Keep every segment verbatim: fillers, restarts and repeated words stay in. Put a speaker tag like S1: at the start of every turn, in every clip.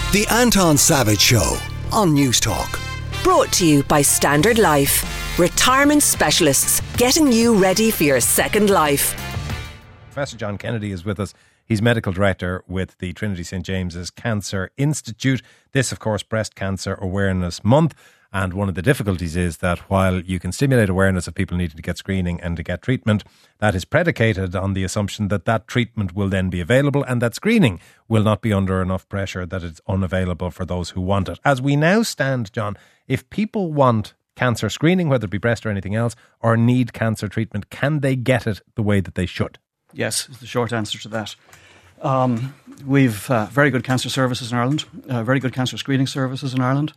S1: The Anton Savage Show on News Talk.
S2: Brought to you by Standard Life. Retirement specialists getting you ready for your second life.
S3: Professor John Kennedy is with us. He's medical director with the Trinity St James's Cancer Institute. This, of course, Breast Cancer Awareness Month. And one of the difficulties is that while you can stimulate awareness of people needing to get screening and to get treatment, that is predicated on the assumption that that treatment will then be available and that screening will not be under enough pressure that it's unavailable for those who want it. As we now stand, John, if people want cancer screening, whether it be breast or anything else, or need cancer treatment, can they get it the way that they should?
S4: Yes, is the short answer to that. Um, we've uh, very good cancer services in Ireland, uh, very good cancer screening services in Ireland.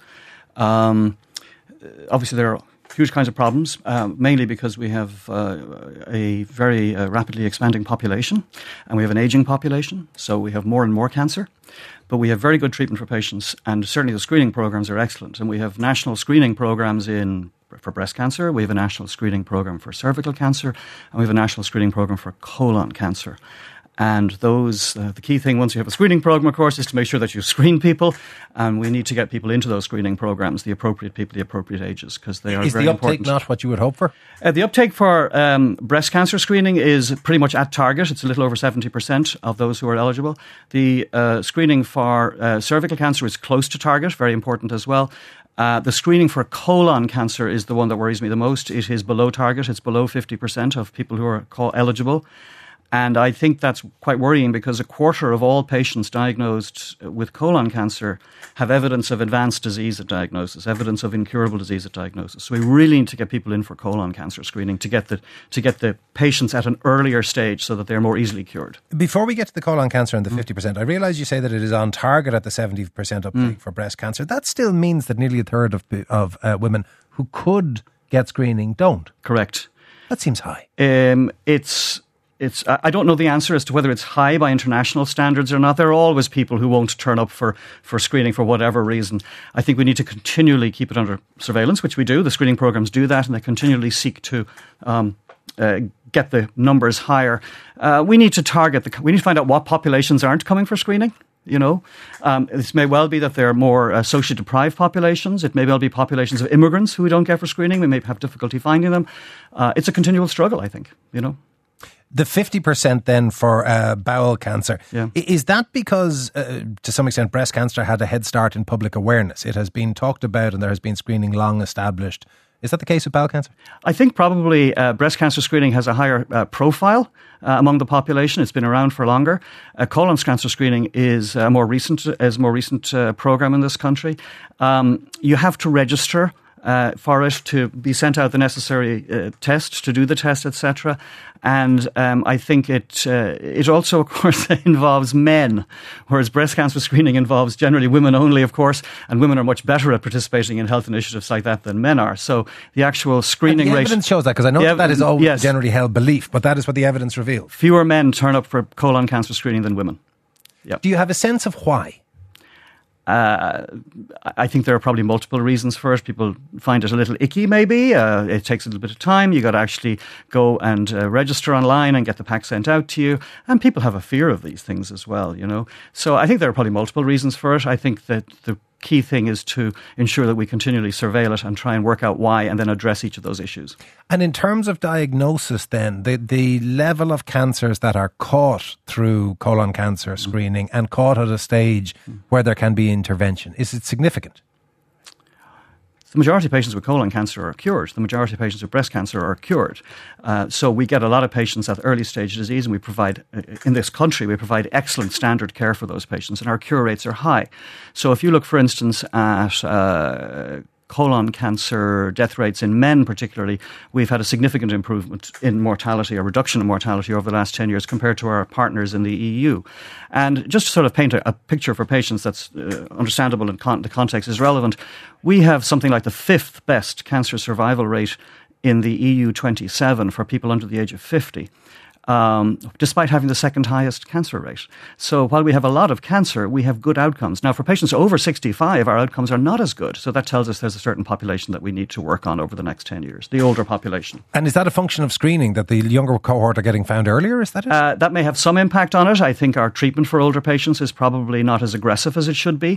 S4: Um, obviously, there are huge kinds of problems, uh, mainly because we have uh, a very uh, rapidly expanding population and we have an ageing population, so we have more and more cancer. But we have very good treatment for patients, and certainly the screening programs are excellent. And we have national screening programs in for breast cancer, we have a national screening program for cervical cancer, and we have a national screening program for colon cancer. And those, uh, the key thing once you have a screening program, of course, is to make sure that you screen people. And we need to get people into those screening programs, the appropriate people, the appropriate ages, because they are
S3: is
S4: very
S3: the uptake
S4: important.
S3: Not what you would hope for?
S4: Uh, the uptake for um, breast cancer screening is pretty much at target. It's a little over seventy percent of those who are eligible. The uh, screening for uh, cervical cancer is close to target, very important as well. Uh, the screening for colon cancer is the one that worries me the most. It is below target. It's below fifty percent of people who are call eligible. And I think that's quite worrying because a quarter of all patients diagnosed with colon cancer have evidence of advanced disease at diagnosis, evidence of incurable disease at diagnosis. So we really need to get people in for colon cancer screening to get the to get the patients at an earlier stage so that they're more easily cured.
S3: Before we get to the colon cancer and the mm. fifty percent, I realise you say that it is on target at the seventy percent uptake mm. for breast cancer. That still means that nearly a third of, of uh, women who could get screening don't.
S4: Correct.
S3: That seems high.
S4: Um, it's... It's, I don't know the answer as to whether it's high by international standards or not. There are always people who won't turn up for, for screening for whatever reason. I think we need to continually keep it under surveillance, which we do. The screening programs do that, and they continually seek to um, uh, get the numbers higher. Uh, we need to target, the, we need to find out what populations aren't coming for screening. You know, um, this may well be that there are more uh, socially deprived populations. It may well be populations of immigrants who we don't get for screening. We may have difficulty finding them. Uh, it's a continual struggle, I think, you know.
S3: The fifty percent then for uh, bowel cancer,
S4: yeah.
S3: is that because, uh, to some extent, breast cancer had a head start in public awareness? It has been talked about and there has been screening long established. Is that the case with bowel cancer?
S4: I think probably uh, breast cancer screening has a higher uh, profile uh, among the population. It's been around for longer. Uh, colon cancer screening is a more recent, is a more recent uh, program in this country. Um, you have to register Uh, for it to be sent out the necessary uh, test, to do the test, et cetera. And um, I think it uh, it also, of course, involves men, whereas breast cancer screening involves generally women only, of course, and women are much better at participating in health initiatives like that than men are. So the actual screening
S3: and the
S4: rate...
S3: evidence shows that, because I know
S4: ev-
S3: that, that is always
S4: yes.
S3: generally held belief, but that is what the evidence reveals.
S4: Fewer men turn up for colon cancer screening than women. Yep.
S3: Do you have a sense of why?
S4: Uh, I think there are probably multiple reasons for it. People find it a little icky, maybe. Uh, it takes a little bit of time. You got to actually go and uh, register online and get the pack sent out to you. And people have a fear of these things as well, you know. So I think there are probably multiple reasons for it. I think that the key thing is to ensure that we continually surveil it and try and work out why and then address each of those issues.
S3: And in terms of diagnosis then, the, the level of cancers that are caught through colon cancer screening mm. and caught at a stage mm. where there can be intervention, is it significant?
S4: The majority of patients with colon cancer are cured. The majority of patients with breast cancer are cured. Uh, so we get a lot of patients at early stage disease, and we provide, uh, in this country, we provide excellent standard care for those patients, and our cure rates are high. So if you look, for instance, at uh, colon cancer death rates in men particularly, we've had a significant improvement in mortality, a reduction in mortality over the last ten years compared to our partners in the E U. And just to sort of paint a, a picture for patients that's uh, understandable and con- the context is relevant, we have something like the fifth best cancer survival rate in the E U twenty-seven for people under the age of fifty. um, despite having the second highest cancer rate. So while we have a lot of cancer, we have good outcomes. Now, for patients over sixty-five, our outcomes are not as good. So that tells us there's a certain population that we need to work on over the next ten years, the older population.
S3: And is that a function of screening, that the younger cohort are getting found earlier? Is that it?
S4: Uh, that may have some impact on it. I think our treatment for older patients is probably not as aggressive as it should be.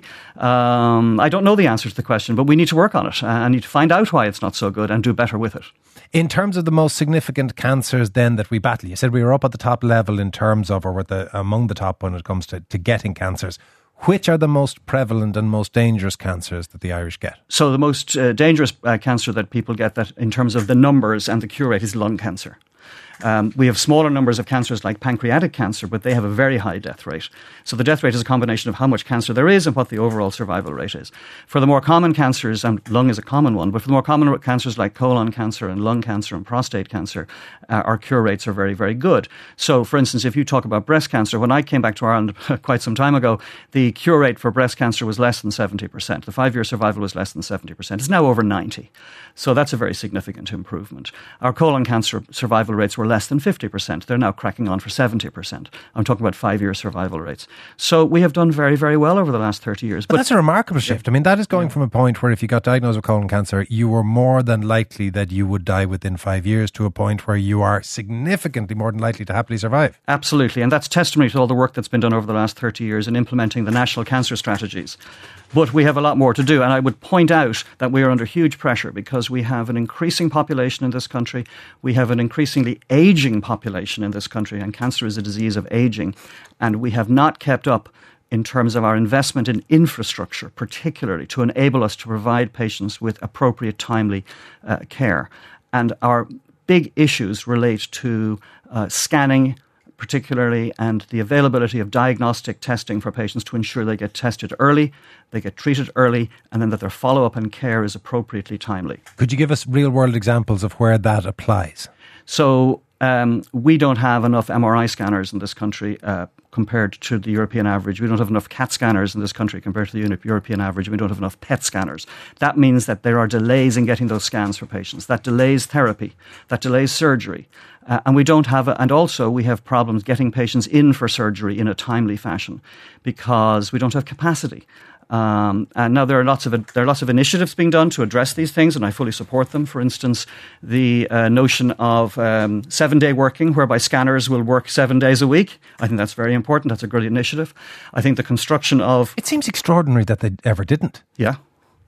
S4: Um, I don't know the answer to the question, but we need to work on it. I need to find out why it's not so good and do better with it.
S3: In terms of the most significant cancers then that we battle, you said we were up at the top level in terms of, or with the, among the top when it comes to, to getting cancers. Which are the most prevalent and most dangerous cancers that the Irish get?
S4: So the most uh, dangerous uh, cancer that people get, that in terms of the numbers and the cure rate, is lung cancer. Um, we have smaller numbers of cancers like pancreatic cancer, but they have a very high death rate. So the death rate is a combination of how much cancer there is and what the overall survival rate is. For the more common cancers, and lung is a common one, but for the more common cancers like colon cancer and lung cancer and prostate cancer, uh, our cure rates are very, very good. So, for instance, if you talk about breast cancer, when I came back to Ireland quite some time ago, the cure rate for breast cancer was less than seventy percent. The five-year survival was less than seventy percent. It's now over ninety. So that's a very significant improvement. Our colon cancer survival rates were less than fifty percent. They're now cracking on for seventy percent. I'm talking about five-year survival rates. So we have done very, very well over the last thirty years.
S3: But, but that's a remarkable shift. I mean, that is going
S4: yeah.
S3: from a point where if you got diagnosed with colon cancer, you were more than likely that you would die within five years to a point where you are significantly more than likely to happily survive.
S4: Absolutely. And that's testimony to all the work that's been done over the last thirty years in implementing the national cancer strategies. But we have a lot more to do. And I would point out that we are under huge pressure because we have an increasing population in this country. We have an increasingly aging population in this country. And cancer is a disease of aging. And we have not kept up in terms of our investment in infrastructure, particularly to enable us to provide patients with appropriate, timely uh, care. And our big issues relate to uh, scanning, particularly, and the availability of diagnostic testing for patients to ensure they get tested early, they get treated early, and then that their follow-up and care is appropriately timely.
S3: Could you give us real-world examples of where that applies?
S4: So um, we don't have enough M R I scanners in this country uh, compared to the European average. We don't have enough CAT scanners in this country compared to the European average. We don't have enough P E T scanners. That means that there are delays in getting those scans for patients. That delays therapy. That delays surgery. Uh, and we don't have, a, and also we have problems getting patients in for surgery in a timely fashion because we don't have capacity. Um, and now there are lots of there are lots of initiatives being done to address these things, and I fully support them. For instance, the uh, notion of um, seven-day working, whereby scanners will work seven days a week. I think that's very important. That's a great initiative. I think the construction of
S3: it seems extraordinary that they ever didn't.
S4: Yeah.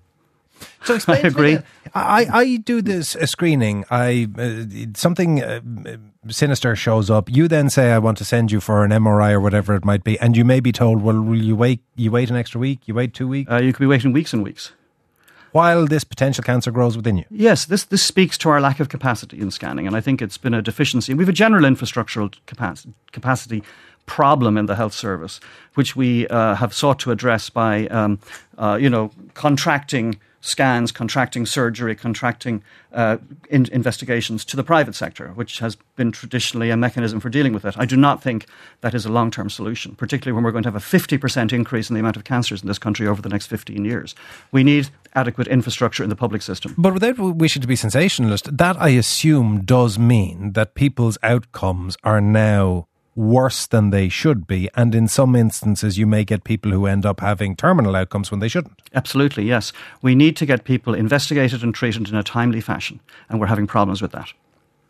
S3: So explain
S4: I agree.
S3: To me, I, I do this a screening. I uh, something uh, sinister shows up. You then say, I want to send you for an M R I or whatever it might be, and you may be told, well, will you wait? You wait an extra week? You wait two weeks?
S4: Uh, you could be waiting weeks and weeks
S3: while this potential cancer grows within you.
S4: Yes, this this speaks to our lack of capacity in scanning, and I think it's been a deficiency. We have a general infrastructural capacity capacity. problem in the health service, which we uh, have sought to address by, um, uh, you know, contracting scans, contracting surgery, contracting uh, in- investigations to the private sector, which has been traditionally a mechanism for dealing with it. I do not think that is a long-term solution, particularly when we're going to have a fifty percent increase in the amount of cancers in this country over the next fifteen years. We need adequate infrastructure in the public system.
S3: But without wishing to be sensationalist, that I assume does mean that people's outcomes are now worse than they should be, and in some instances you may get people who end up having terminal outcomes when they shouldn't.
S4: Absolutely, yes. We need to get people investigated and treated in a timely fashion, and we're having problems with that.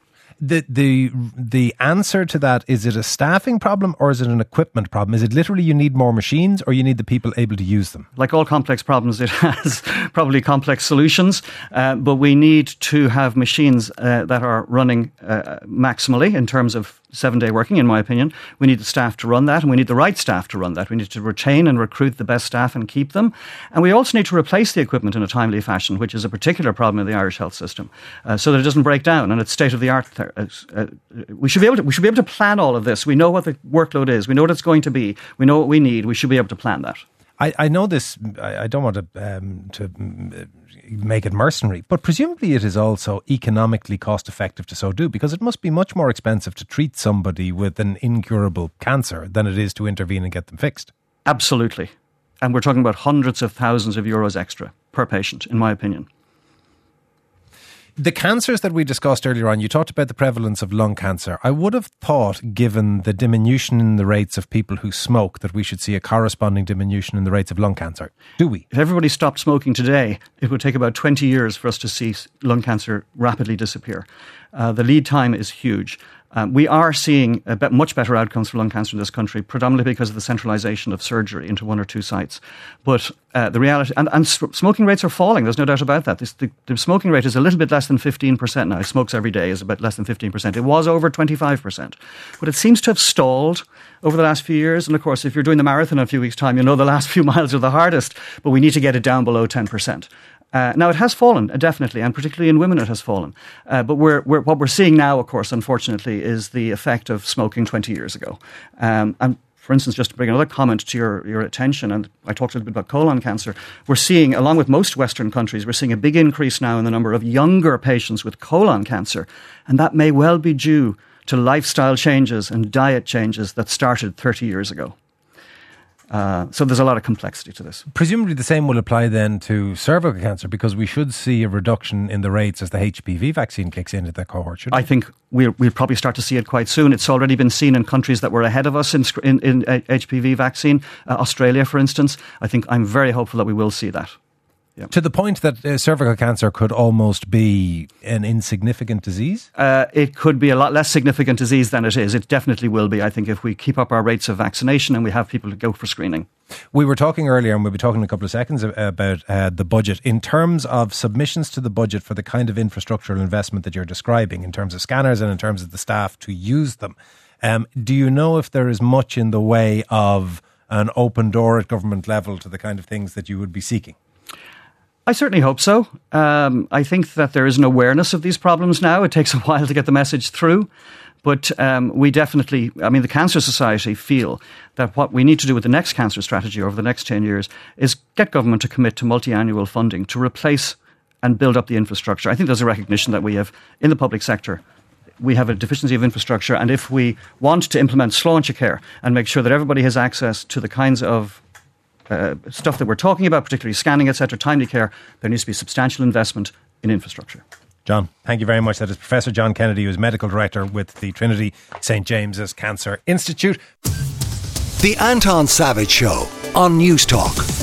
S3: The the the answer to that, is it a staffing problem or is it an equipment problem? Is it literally you need more machines or you need the people able to use them?
S4: Like all complex problems, it has probably complex solutions, uh, but we need to have machines uh, that are running uh, maximally in terms of seven-day working, in my opinion. We need the staff to run that, and we need the right staff to run that. We need to retain and recruit the best staff and keep them. And we also need to replace the equipment in a timely fashion, which is a particular problem in the Irish health system, uh, so that it doesn't break down and it's state-of-the-art. Th- uh, uh, we should be able to, we should be able to plan all of this. We know what the workload is. We know what it's going to be. We know what we need. We should be able to plan that.
S3: I, I know this, I, I don't want to um, to make it mercenary, but presumably it is also economically cost effective to so do, because it must be much more expensive to treat somebody with an incurable cancer than it is to intervene and get them fixed.
S4: Absolutely. And we're talking about hundreds of thousands of euros extra per patient, in my opinion.
S3: The cancers that we discussed earlier on, you talked about the prevalence of lung cancer. I would have thought, given the diminution in the rates of people who smoke, that we should see a corresponding diminution in the rates of lung cancer. Do we?
S4: If everybody stopped smoking today, it would take about twenty years for us to see lung cancer rapidly disappear. Uh, the lead time is huge. Um, we are seeing a bit, much better outcomes for lung cancer in this country, predominantly because of the centralisation of surgery into one or two sites. But uh, the reality, and, and smoking rates are falling, there's no doubt about that. This, the, the smoking rate is a little bit less than fifteen percent now. Smokes every day is about less than fifteen percent. It was over twenty-five percent. But it seems to have stalled over the last few years. And of course, if you're doing the marathon in a few weeks' time, you know the last few miles are the hardest, but we need to get it down below ten percent. Uh, now, it has fallen, uh, definitely, and particularly in women it has fallen. Uh, but we're, we're, what we're seeing now, of course, unfortunately, is the effect of smoking twenty years ago. Um, and for instance, just to bring another comment to your, your attention, and I talked a little bit about colon cancer, we're seeing, along with most Western countries, we're seeing a big increase now in the number of younger patients with colon cancer. And that may well be due to lifestyle changes and diet changes that started thirty years ago. Uh, so there's a lot of complexity to this.
S3: Presumably the same will apply then to cervical cancer, because we should see a reduction in the rates as the H P V vaccine kicks into that cohort, shouldn't we?
S4: I think we'll, we'll probably start to see it quite soon. It's already been seen in countries that were ahead of us in, in, in H P V vaccine. Uh, Australia, for instance. I think I'm very hopeful that we will see that. Yeah.
S3: To the point that uh, cervical cancer could almost be an insignificant disease?
S4: Uh, it could be a lot less significant disease than it is. It definitely will be, I think, if we keep up our rates of vaccination and we have people to go for screening.
S3: We were talking earlier, and we'll be talking in a couple of seconds about uh, the budget. In terms of submissions to the budget for the kind of infrastructural investment that you're describing, in terms of scanners and in terms of the staff to use them, um, do you know if there is much in the way of an open door at government level to the kind of things that you would be seeking?
S4: I certainly hope so. Um, I think that there is an awareness of these problems now. It takes a while to get the message through. But um, we definitely, I mean, the Cancer Society feel that what we need to do with the next cancer strategy over the next ten years is get government to commit to multi-annual funding to replace and build up the infrastructure. I think there's a recognition that we have in the public sector. We have a deficiency of infrastructure. And if we want to implement Sláinte Care and make sure that everybody has access to the kinds of Uh, stuff that we're talking about, particularly scanning, et cetera, timely care, there needs to be substantial investment in infrastructure.
S3: John, thank you very much. That is Professor John Kennedy, who is Medical Director with the Trinity Saint James's Cancer Institute.
S1: The Anton Savage Show on News Talk.